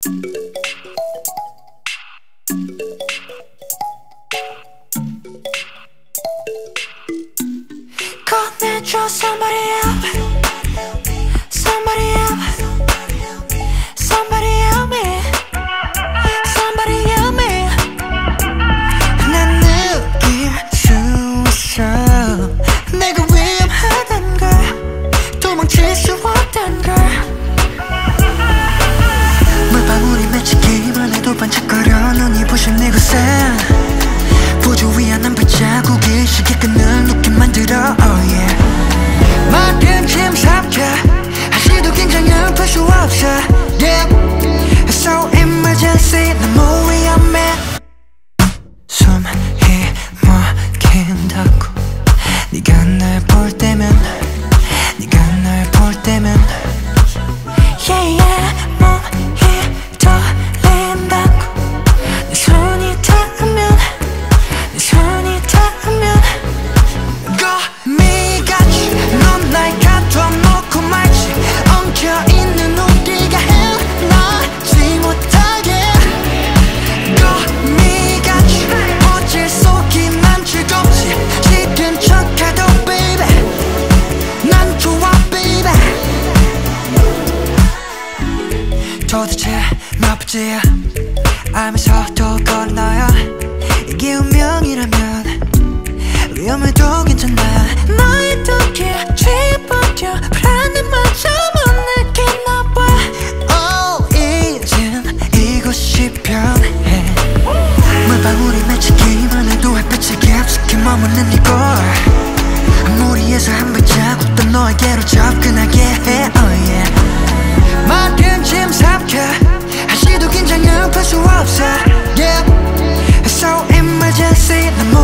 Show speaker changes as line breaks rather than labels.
꺼내줘 somebody else, somebody else, somebody else me, somebody else me. 난 느낄 수 있어 내가 위험하단 걸, 도망칠 수 없단 걸. 물방울이 맺히기만 해도 반짝거려 눈이 부신 이곳에 보조 위한 한 발자국이 시계 끈을 놓게 만들어 oh yeah. 모든 짐 삽혀 한시도 긴장을 풀 수 없어 yeah. So emergency 너무 위험해 숨이 막힌다고 네가 날 볼 때면 네가 날 볼 때면 yeah yeah 몸이 떨린다고 내 손이 닿으면 내 손이 닿으면 거미같이 넌 날 가둬놓고 말지 엉켜있는 우리가 헤어나지 못하게 거미같이 어딜 속이면 즐겁지 지든 척해도 baby 난 좋아 baby 도대체 몇 번째야 알면서도 건너요 이게 운명이라면 위험해도 괜찮아 너의 두께 취해버려 불안한 마저 못 느끼나봐 oh 이젠 이곳이 편해 물방울이 맺히기만 해도 햇빛에 깊숙이 머무는 이곳 무리해서 한 발자국도 너에게로 접근하게 해 oh yeah 모든 짐 삽혀 한시도 긴장을 풀 수 없어 yeah So emergency